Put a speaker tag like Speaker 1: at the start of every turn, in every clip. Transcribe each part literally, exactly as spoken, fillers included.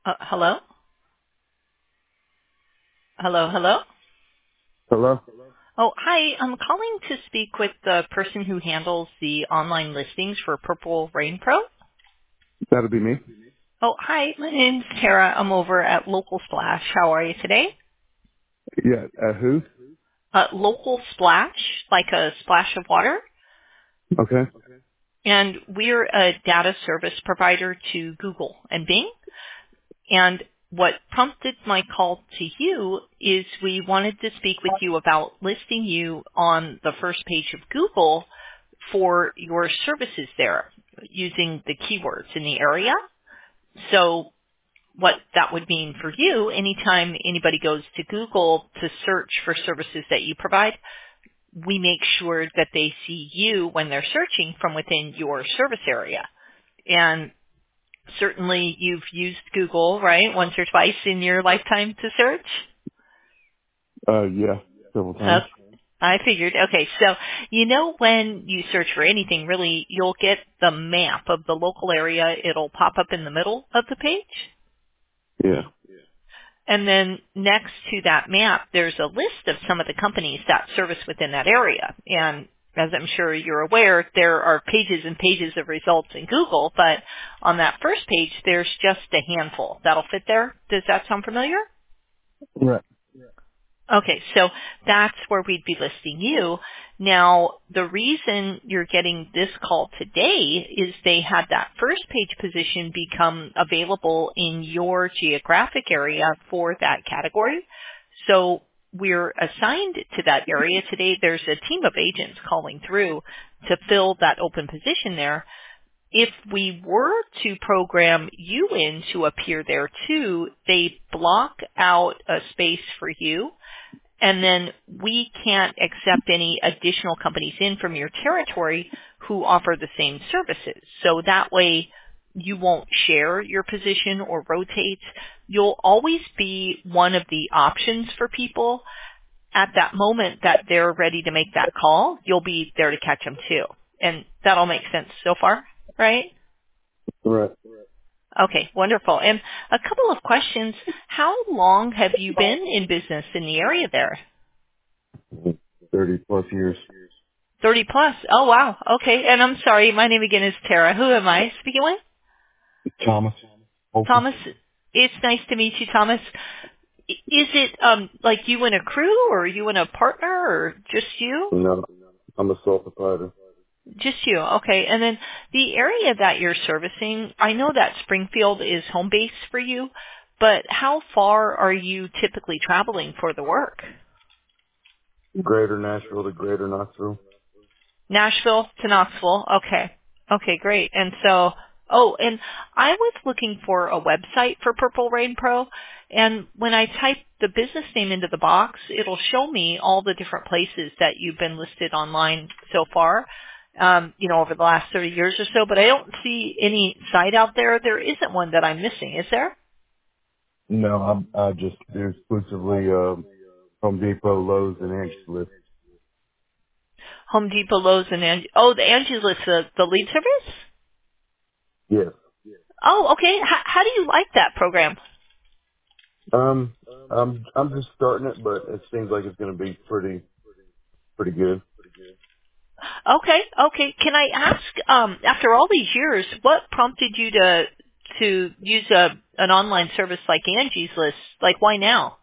Speaker 1: Uh, hello? Hello, hello?
Speaker 2: Hello?
Speaker 1: Oh, hi. I'm calling to speak with the person who handles the online listings for Purple Rain Pro.
Speaker 2: That'll be me.
Speaker 1: Oh, hi. My name's Tara. I'm over at Local Splash. How are you today?
Speaker 2: Yeah, uh, who?
Speaker 1: Uh, Local Splash, like a splash of water.
Speaker 2: Okay.
Speaker 1: And we're a data service provider to Google and Bing. And what prompted my call to you is we wanted to speak with you about listing you on the first page of Google for your services there using the keywords in the area. So what that would mean for you, anytime anybody goes to Google to search for services that you provide, we make sure that they see you when they're searching from within your service area. And certainly you've used Google, right, once or twice in your lifetime to search?
Speaker 2: Uh, yeah, several
Speaker 1: Uh,
Speaker 2: times.
Speaker 1: I figured. Okay, so you know when you search for anything, really, you'll get the map of the local area. It'll pop up in the middle of the page.
Speaker 2: Yeah.
Speaker 1: And then next to that map, there's a list of some of the companies that service within that area. And as I'm sure you're aware, there are pages and pages of results in Google, but on that first page, there's just a handful that'll fit there. Does that sound familiar?
Speaker 2: Right.
Speaker 1: Okay, so that's where we'd be listing you. Now, the reason you're getting this call today is they had that first page position become available in your geographic area for that category. So we're assigned to that area today. There's a team of agents calling through to fill that open position there. If we were to program you in to appear there too, they block out a space for you, and then we can't accept any additional companies in from your territory who offer the same services. So that way you won't share your position or rotate. You'll always be one of the options for people. At that moment that they're ready to make that call, you'll be there to catch them too. And that'll make sense so far, right?
Speaker 2: Right.
Speaker 1: Okay, wonderful. And a couple of questions. How long have you been in business in the area there?
Speaker 2: thirty plus years.
Speaker 1: thirty plus. Oh, wow. Okay. And I'm sorry, my name again is Tara. Who am I speaking with?
Speaker 2: Thomas. Holton?
Speaker 1: Thomas. It's nice to meet you, Thomas. I- Is it um like you and a crew, or you and a partner, or just you?
Speaker 2: No, I'm a sole proprietor.
Speaker 1: Just you. Okay. And then the area that you're servicing, I know that Springfield is home base for you, but how far are you typically traveling for the work?
Speaker 2: Greater Nashville to Greater Knoxville.
Speaker 1: Nashville to Knoxville. Okay. Okay, great. And so, oh, and I was looking for a website for Purple Rain Pro, and when I type the business name into the box, it'll show me all the different places that you've been listed online so far, um, you know, over the last thirty years or so, but I don't see any site out there. There isn't one that I'm missing, is there?
Speaker 2: No, I'm, I just do exclusively, um, Home Depot, Lowe's, and Angeles.
Speaker 1: Home Depot, Lowe's, and Angie. Oh, the Angie's List, the, the lead service?
Speaker 2: Yes.
Speaker 1: Oh, okay. H- how do you like that program?
Speaker 2: Um, I'm, I'm just starting it, but it seems like it's going to be pretty, pretty good.
Speaker 1: Okay, okay. Can I ask, um, after all these years, what prompted you to to use a an online service like Angie's List? Like, why now?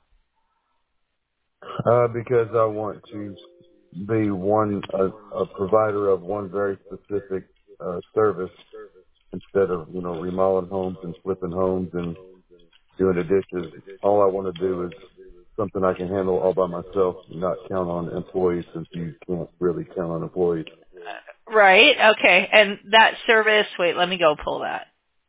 Speaker 2: Uh, because I want to be one, a, a provider of one very specific, uh, service instead of, you know, remodeling homes and flipping homes and doing the dishes. All I want to do is something I can handle all by myself, not count on employees since you can't really count on employees.
Speaker 1: Right. Okay. And that service. Wait, let me go pull that.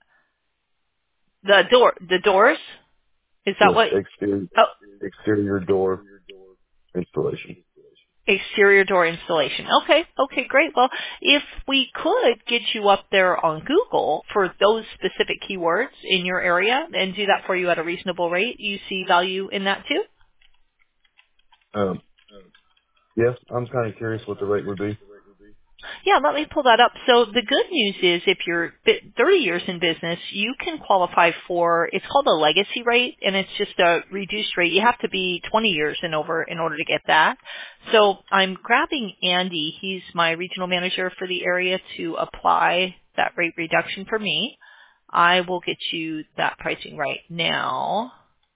Speaker 1: The door. The doors. Is that
Speaker 2: Yes,
Speaker 1: what?
Speaker 2: exterior,
Speaker 1: Oh,
Speaker 2: exterior door installation.
Speaker 1: exterior door installation. Okay. Okay. Great. Well, if we could get you up there on Google for those specific keywords in your area and do that for you at a reasonable rate, you see value in that too?
Speaker 2: Um, yes, I'm kind of curious what the rate would be.
Speaker 1: Yeah, let me pull that up. So the good news is if you're bi- thirty years in business, you can qualify for, it's called a legacy rate, and it's just a reduced rate. You have to be twenty years and over in order to get that. So I'm grabbing Andy. He's my regional manager for the area to apply that rate reduction for me. I will get you that pricing right now.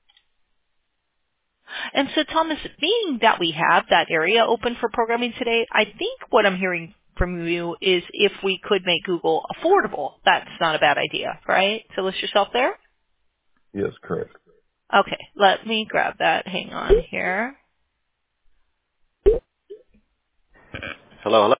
Speaker 1: And so, Thomas, being that we have that area open for programming today, I think what I'm hearing from you is if we could make Google affordable, that's not a bad idea, right? To list yourself there?
Speaker 2: Yes, correct.
Speaker 1: Okay, let me grab that. Hang on here.
Speaker 3: Hello, hello.